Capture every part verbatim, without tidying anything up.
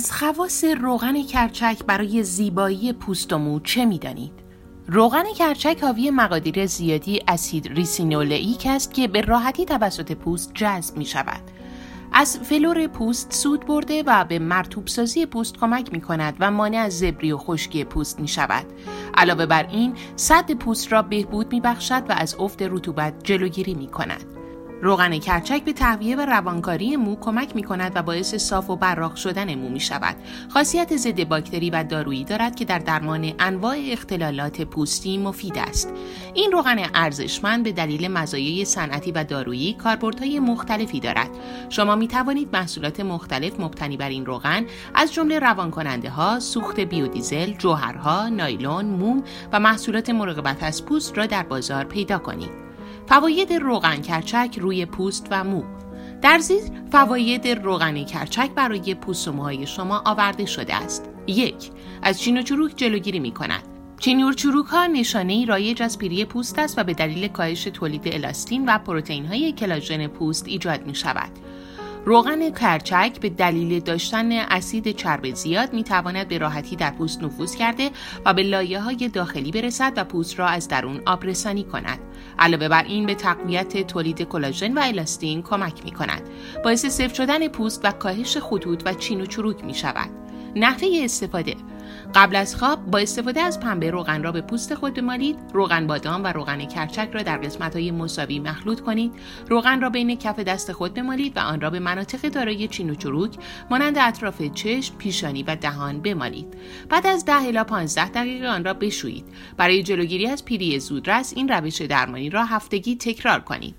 از خواص روغن کرچک برای زیبایی پوست و مو چه می‌دانید؟ روغن کرچک حاوی مقادیر زیادی اسید ریسینولئیک است که به راحتی توسط پوست جذب می‌شود. از فلور پوست سود برده و به مرطوب سازی پوست کمک می‌کند و مانع از زبری و خشکی پوست می‌شود. علاوه بر این، سد پوست را بهبود می‌بخشد و از افت رطوبت جلوگیری می‌کند. روغن کرچک به تقویه و روانکاری مو کمک می کند و باعث صاف و براق شدن مو می شود. خاصیت ضد باکتری و دارویی دارد که در درمان انواع اختلالات پوستی مفید است. این روغن ارزشمند به دلیل مزایای صنعتی و دارویی کاربردهای مختلفی دارد. شما می توانید محصولات مختلف مبتنی بر این روغن از جمله روانکننده ها، سوخت بیودیزل، جوهرها، نایلون، موم و محصولات مراقبت از پوست را در بازار پیدا کنید. فواید روغن کرچک روی پوست و مو. در زیر فواید روغن کرچک برای پوست و موهای شما آورده شده است. یک. از چین و چروک جلوگیری می کند. چین و چروک ها نشانه‌ای رایج از پیری پوست است و به دلیل کاهش تولید الاستین و پروتئین های کلاژن پوست ایجاد می شود. روغن کرچک به دلیل داشتن اسید چرب زیاد می تواند به راحتی در پوست نفوذ کرده و به لایه‌های داخلی برسد و پوست را از درون آبرسانی کند. علاوه بر این به تقویت تولید کلاژن و الاستین کمک می کند. باعث سفت شدن پوست و کاهش خطوط و چین و چروک می شود. نحوه استفاده: قبل از خواب با استفاده از پنبه روغن را به پوست خود بمالید. روغن بادام و روغن کرچک را در قسمت‌های مساوی مخلوط کنید. روغن را بین کف دست خود بمالید و آن را به مناطق دارای چین و چروک مانند اطراف چشم، پیشانی و دهان بمالید. بعد از ده الی پانزده دقیقه آن را بشویید. برای جلوگیری از پیری زودرس این روش درمانی را هفتگی تکرار کنید.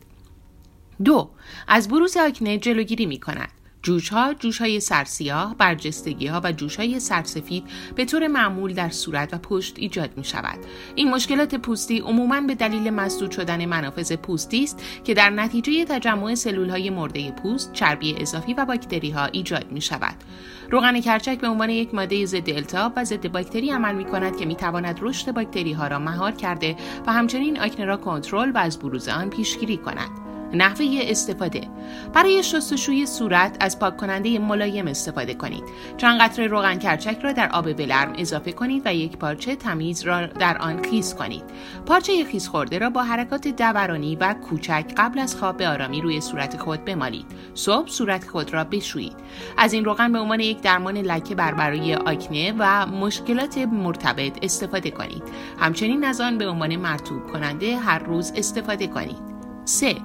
دو. از بروز آکنه جلوگیری می‌کند. جوش‌ها، جوش‌های سرسیاه، برجستگی‌ها و جوش‌های سرسفید به طور معمول در صورت و پشت ایجاد می‌شود. این مشکلات پوستی عموماً به دلیل مسدود شدن منافذ پوستی است که در نتیجه تجمع سلول‌های مرده پوست، چربی اضافی و باکتری‌ها ایجاد می‌شود. روغن کرچک به عنوان یک ماده ضد التهاب و ضد باکتری عمل می‌کند که می‌تواند رشد باکتری‌ها را مهار کرده و همچنین آکنه را کنترل و از بروز آن پیشگیری کند. نحوه استفاده: برای شستشوی صورت از پاک کننده ملایم استفاده کنید. چند قطره روغن کرچک را در آب ولرم اضافه کنید و یک پارچه تمیز را در آن خیس کنید. پارچه خیس خورده را با حرکات دورانی و کوچک قبل از خواب به آرامی روی صورت خود بمالید. صبح صورت خود را بشویید. از این روغن به عنوان یک درمان لکه بر برای آکنه و مشکلات مرتبط استفاده کنید. همچنین از آن به عنوان مرطوب کننده هر روز استفاده کنید. سه.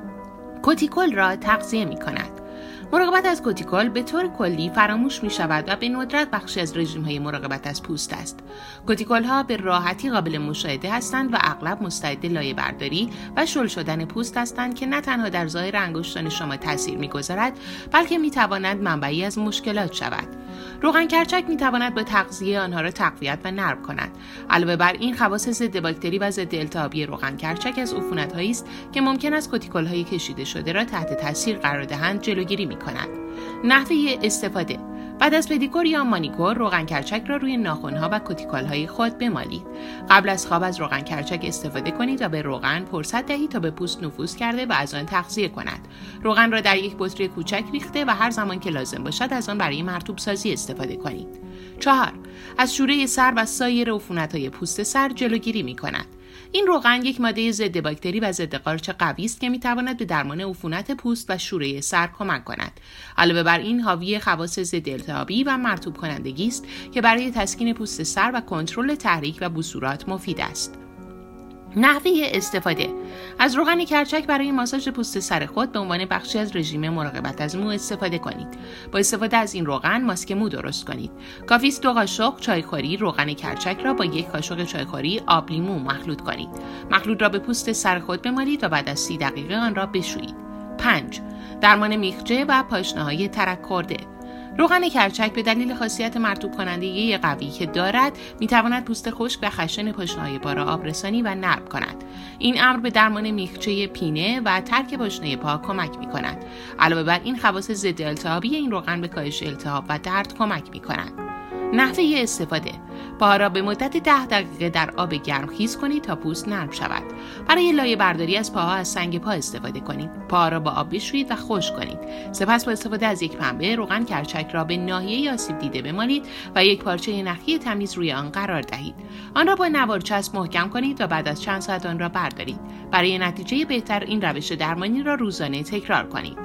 کوتیکول را تغذیه می کند. مراقبت از کوتیکول به طور کلی فراموش می شود و به ندرت بخشی از رژیم های مراقبت از پوست است. کوتیکول ها به راحتی قابل مشاهده هستند و اغلب مستعد لایه برداری و شل شدن پوست هستند که نه تنها در ظاهر انگشتان شما تاثیر می گذارد بلکه می تواند منبعی از مشکلات شود. روغن کرچک می تواند با تغذیه آنها را تقویت و نرم کند. علاوه بر این خواص ضد باکتری و ضد التهابی روغن کرچک از عفونت‌هایی است که ممکن است کوتیکول های کشیده شده را تحت تاثیر قرار دهند جلوگیری می کند. نحوه استفاده: بعد از پدیکور یا مانیکور روغن کرچک را روی ناخن‌ها و کوتیکول‌های خود بمالید. قبل از خواب از روغن کرچک استفاده کنید و به روغن فرصت دهید تا به پوست نفوذ کرده و از آن تغذیه کند. روغن را در یک بطری کوچک ریخته و هر زمان که لازم باشد از آن برای مرطوب سازی استفاده کنید. چهار. از شوره سر و سایر عفونت‌های پوست سر جلوگیری می‌کند. این روغن یک ماده ضد باکتری و ضد قارچ قوی است که می‌تواند به درمان عفونت پوست و شوره سر کمک کند. علاوه بر این حاوی خواص ضد التهابی و مرطوب کنندگی است که برای تسکین پوست سر و کنترل تحریک و بصورات مفید است. نحوه استفاده: از روغن کرچک برای ماساژ پوست سر خود به عنوان بخشی از رژیم مراقبت از مو استفاده کنید. با استفاده از این روغن ماسک مو درست کنید. کافی است دو قاشق چایخوری روغن کرچک را با یک قاشق چایخوری آب لیمو مخلوط کنید. مخلوط را به پوست سر خود بمالید و بعد از سی دقیقه آن را بشویید. پنج. درمان میخچه و پاشنه‌های ترک خورده. روغن کرچک به دلیل خاصیت مرطوب کننده قوی که دارد میتواند پوست خشک و خشن پاشنه‌های پا را آبرسانی و نرم کند. این امر به درمان میخچه پینه و ترک پاشنه پا کمک میکند. علاوه بر این خواص ضد التهابی این روغن به کاهش التهاب و درد کمک میکند. نحوه استفاده: پاها را به مدت ده دقیقه در آب گرم خیس کنید تا پوست نرم شود. برای لایه برداری از پاها از سنگ پا استفاده کنید. پاها را با آب بشویید و خشک کنید. سپس با استفاده از یک پنبه روغن کرچک را به ناحیه آسیب دیده بمالید و یک پارچه نخی تمیز روی آن قرار دهید. آن را با نوار چسب محکم کنید و بعد از چند ساعت آن را بردارید. برای نتیجه بهتر این روش درمانی را روزانه تکرار کنید.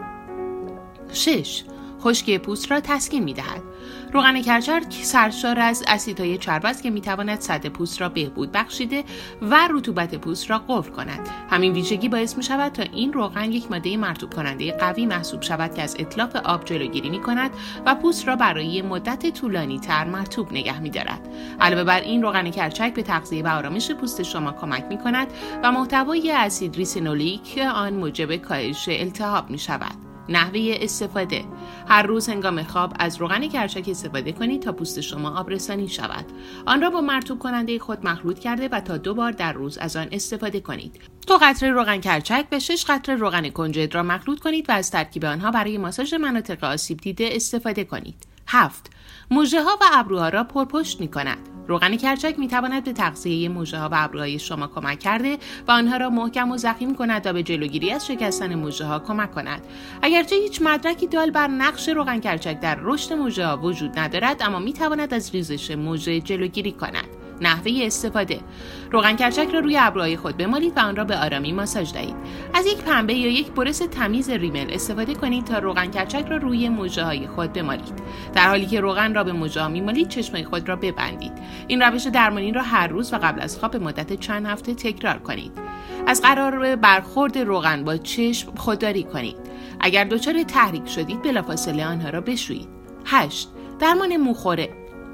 شش. خشکی پوست را تسکین می‌دهد. روغن کرچک سرشار از اسیدهای چرب است که می‌تواند سطح پوست را بهبود بخشیده و رطوبت پوست را قفل کند. همین ویژگی باعث می‌شود تا این روغن یک ماده مرطوب کننده قوی محسوب شود که از اتلاف آب جلوگیری می‌کند و پوست را برای مدت طولانی‌تر مرطوب نگه می‌دارد. علاوه بر این، روغن کرچک به تغذیه و آرامش پوست شما کمک می‌کند و محتوای اسید ریسینولیک آن موجب کاهش التهاب می‌شود. نحوه استفاده: هر روز هنگام خواب از روغن کرچک استفاده کنید تا پوست شما آبرسانی شود. آن را با مرطوب کننده خود مخلوط کرده و تا دو بار در روز از آن استفاده کنید. دو قطره روغن کرچک به شش قطره روغن کنجد را مخلوط کنید و از ترکیب آنها برای ماساژ مناطق آسیب دیده استفاده کنید. هفت. مژه ها و ابروها را پرپشت می کند. روغن کرچک می تواند به تغذیه مژه ها و ابروهای شما کمک کرده و آنها را محکم و ضخیم کند تا به جلوگیری از شکستن مژه ها کمک کند. اگرچه هیچ مدرکی دال بر نقش روغن کرچک در رشد مژه ها وجود ندارد، اما می تواند از ریزش مژه جلوگیری کند. نحوه استفاده: روغن کرچک را روی ابروهای خود بمالید و آن را به آرامی ماساژ دهید. از یک پنبه یا یک برس تمیز ریمل استفاده کنید تا روغن کرچک را روی مژه‌های خود بمالید. در حالی که روغن را به مژه‌ها می‌مالید، چشمای خود را ببندید. این روش درمانی را هر روز و قبل از خواب به مدت چند هفته تکرار کنید. از قرار برخورد روغن با چشم خودداری کنید. اگر دچار تحریک شدید، بلافاصله آنها را بشویید. هشت. درمان موخوره: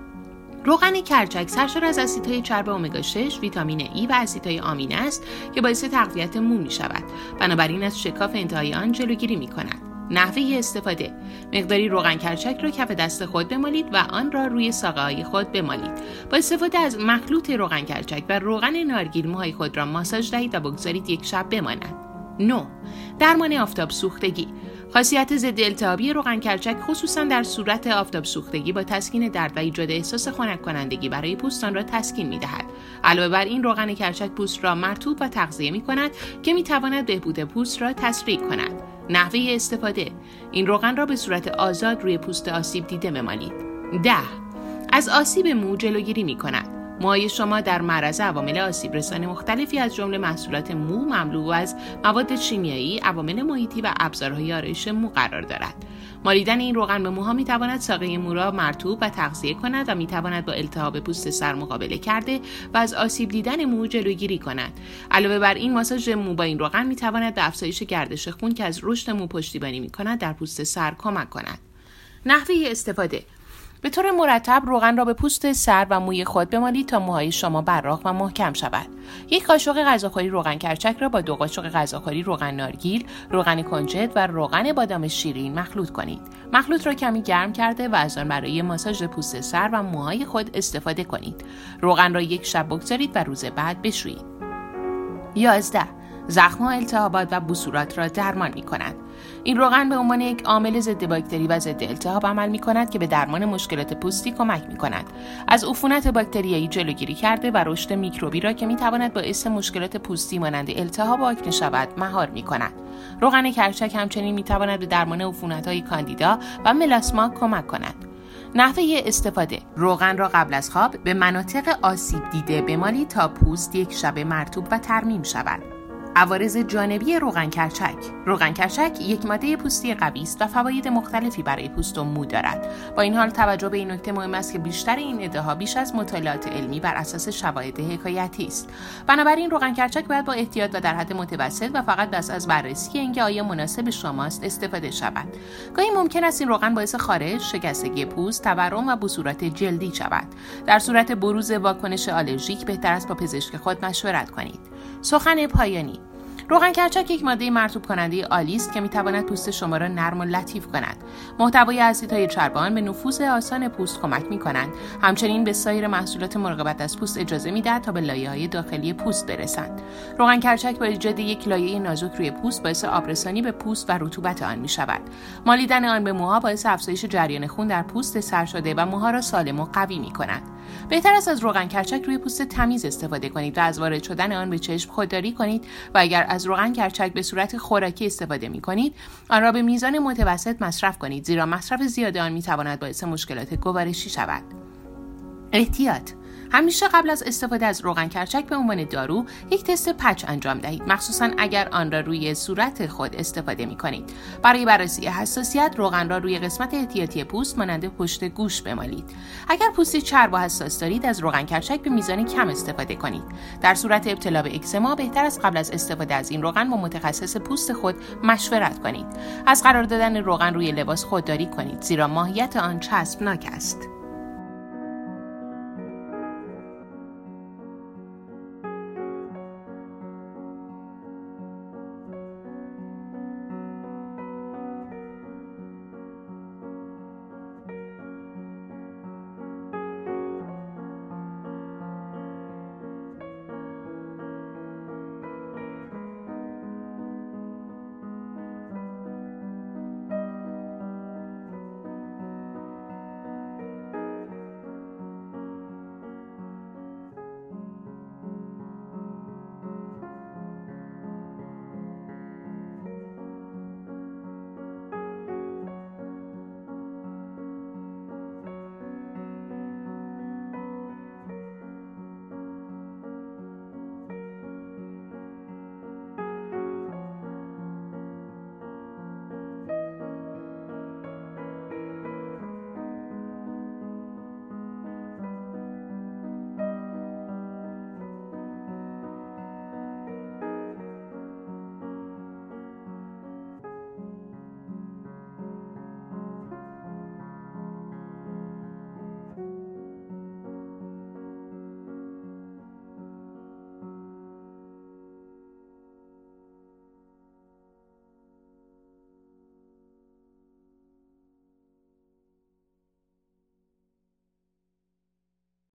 روغن کرچک سرشار از اسیدهای چرب امگا شش، ویتامین ای و اسیدهای آمینه است که باعث تقویت مو می شود. بنابراین از شکاف انتهای آن جلوگیری می کند. نحوه استفاده: مقداری روغن کرچک را کف دست خود بمالید و آن را روی ساقه‌های خود بمالید. با استفاده از مخلوط روغن کرچک و روغن نارگیل موهای خود را ماساژ دهید و بگذارید یک شب بماند. نه. درمان آفتاب سوختگی: خاصیت ضد التهابی روغن کرچک خصوصا در صورت آفتاب سوختگی با تسکین درد و ایجاد احساس خنک کنندگی برای پوستان را تسکین می‌دهد. علاوه بر این، روغن کرچک پوست را مرطوب و تغذیه می‌کند که می‌تواند بهبود پوست را تسریع کند. نحوه استفاده: این روغن را به صورت آزاد روی پوست آسیب دیده بمالید. ده. از آسیب مو جلوگیری می‌کند. موهای شما در معرض عوامل آسیب رسان مختلفی از جمله محصولات مو مملو از مواد شیمیایی، عوامل محیطی و ابزارهای آرایش مو قرار دارد. مالیدن این روغن به موها میتواند ساقه مو را مرطوب و تغذیه کند و میتواند با التهاب پوست سر مقابله کرده و از آسیب دیدن مو جلوگیری کند. علاوه بر این، ماساژ مو با این روغن میتواند به افزایش گردش خون که از رشد مو پشتیبانی میکند در پوست سر کمک کند. نحوه استفاده: به طور مرتب روغن را به پوست سر و موی خود بمالید تا موهای شما براق و محکم شود. یک قاشق غذاخوری روغن کرچک را با دو قاشق غذاخوری روغن نارگیل، روغن کنجد و روغن بادام شیرین مخلوط کنید. مخلوط را کمی گرم کرده و از آن برای ماساژ پوست سر و موهای خود استفاده کنید. روغن را یک شب بگذارید و روز بعد بشویید. یازده. زخم‌ها، التهابات و بصورات را درمان می‌کند. این روغن به عنوان یک عامل ضد باکتری و ضد التهاب عمل می‌کند که به درمان مشکلات پوستی کمک می‌کند. از عفونت باکتریایی جلوگیری کرده و رشد میکروبی را که می‌تواند باعث مشکلات پوستی مانند التهاب و آکنه شود مهار می‌کند. روغن کرچک همچنین می‌تواند به درمان عفونت‌های کاندیدا و ملاسما کمک کند. نحوه استفاده: روغن را قبل از خواب به مناطق آسیب دیده بمالید تا پوست یک شب مرطوب و ترمیم شود. عوارض جانبی روغن کرچک: روغن کرچک یک ماده پوستی قوی است و فواید مختلفی برای پوست و مو دارد. با این حال توجه به این نکته مهم است که بیشتر این ادعاها بیش از مطالعات علمی بر اساس شواهد حکایتی است. بنابراین روغن کرچک باید با احتیاط و در حد متوسط و فقط پس از بررسی اینکه آیا مناسب شماست استفاده شود. گاهی ممکن است این روغن باعث خارش، شکستگی پوست، تورم و بصورت جلدی شود. در صورت بروز واکنش آلرژیک بهتر است با پزشک خود مشورت کنید. سخن پایانی: روغن کرچک یک ماده مرطوب کننده عالی است که میتواند پوست شما را نرم و لطیف کند. محتوای اسیدهای چربان به نفوذ آسان پوست کمک میکنند. همچنین به سایر محصولات مراقبت از پوست اجازه میدهد تا به لایه‌های داخلی پوست برسند. روغن کرچک با ایجاد یک لایه نازک روی پوست باعث آبرسانی به پوست و رطوبت آن میشود. مالیدن آن به موها باعث افزایش جریان خون در پوست سر شده و موها را سالم و قوی میکند. بهتر است از روغن کرچک روی پوست تمیز استفاده کنید و از وارد شدن آن به چشم خودداری کنید و اگر از روغن کرچک به صورت خوراکی استفاده می کنید آن را به میزان متوسط مصرف کنید، زیرا مصرف زیاد آن می تواند باعث مشکلات گوارشی شود. احتیاط: همیشه قبل از استفاده از روغن کرچک به عنوان دارو یک تست پچ انجام دهید، مخصوصا اگر آن را روی صورت خود استفاده می کنید. برای بررسی حساسیت روغن را روی قسمت احتیاطی پوست مانند پشت گوش بمالید. اگر پوستی چرب و حساس دارید از روغن کرچک به میزان کم استفاده کنید. در صورت ابتلا به اکزما بهتر است قبل از استفاده از این روغن با متخصص پوست خود مشورت کنید. از قرار دادن روغن روی لباس خودداری کنید، زیرا ماهیت آن چسبناک است.